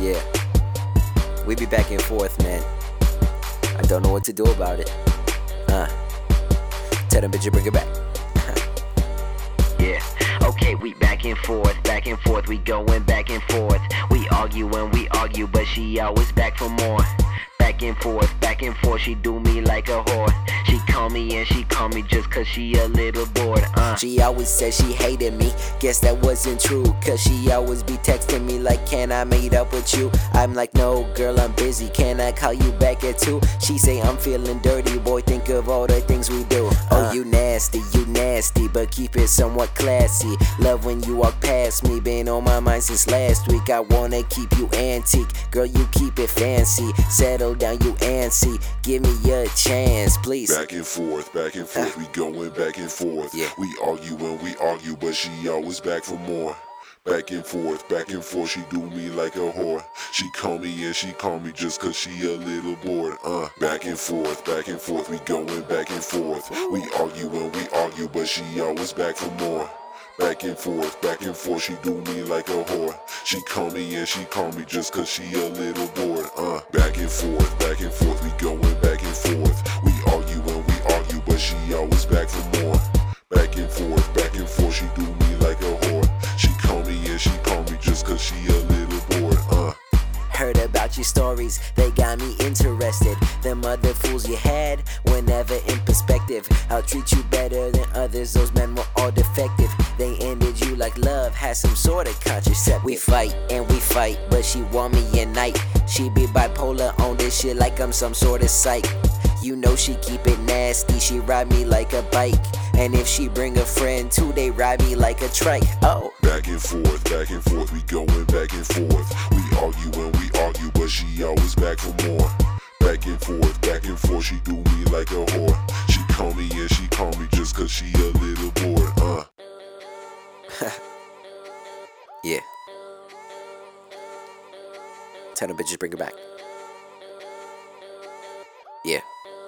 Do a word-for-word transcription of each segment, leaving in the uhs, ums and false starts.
Yeah, we be back and forth, man. I don't know what to do about it. Uh, tell them bitch you bring it back. Yeah, okay, we back and forth, back and forth, we going back and forth. We argue and we argue, but she always back for more. Back and forth, back and forth, she do me like a whore. She call me and she call me just cause she a little bored, uh. She always said she hated me, guess that wasn't true. Cause she always be texting me like, can I meet up with you? I'm like, no girl, I'm busy, can I call you back at two? She say, I'm feeling dirty, boy, think of all the things we do. Oh, you nasty, you nasty, but keep it somewhat classy. Love when you walk past me, been on my mind since last week. I wanna keep you antique, girl, you keep it fancy. Settle down, you antsy, give me your chance, please. Back and forth, back and forth, we going back and forth. Yeah. We argue and we argue, but she always back for more. Back and forth, back and forth, she do me like a whore. She call me and she call me just cause she a little bored, uh. Back and forth, back and forth, we going back and forth. We argue and we argue, but she always back for more. Back and forth, back and forth, she do me like a whore. She call me and she call me just cause she a little bored, uh. Back and forth, back and forth, we going back and forth. We argue and we argue, but she always back for more. Back and forth, back and forth, she do me like a whore. She call me and she call me just cause she a little bored, uh. Heard about your stories, they got me interested. Them other fools you had were never in perspective. I'll treat you better than others, those men were all defective. They ended you like love had some sort of contraceptive. We fight and we fight, but she want me at night. She be bipolar on this shit like I'm some sort of psych. You know she keep it nasty, she ride me like a bike. And if she bring a friend too, they ride me like a trike. Oh. Back and forth, back and forth, we going back and forth. We argue and we argue, but she always back for more. Back and forth, back and forth, she do me like a whore. She call me and she call me just cause she a little bored, uh. Yeah. Tell them bitches bring it back. Yeah.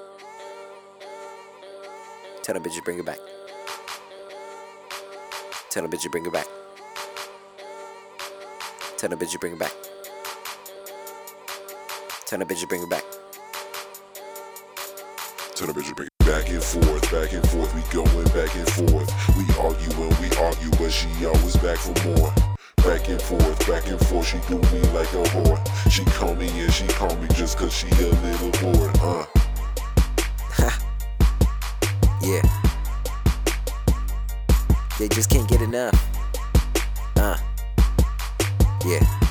Tell them bitches bring it back. Tell them bitches bring it back. Tell them bitches bring it back. Tell them bitches bring it back. Tell the bitch to bring it back and forth, back and forth, we going back and forth. We argue and we argue, but she always back for more. Back and forth, back and forth, she do me like a whore. She call me and she call me just cause she a little bored, uh. Yeah. They just can't get enough. Uh. Yeah.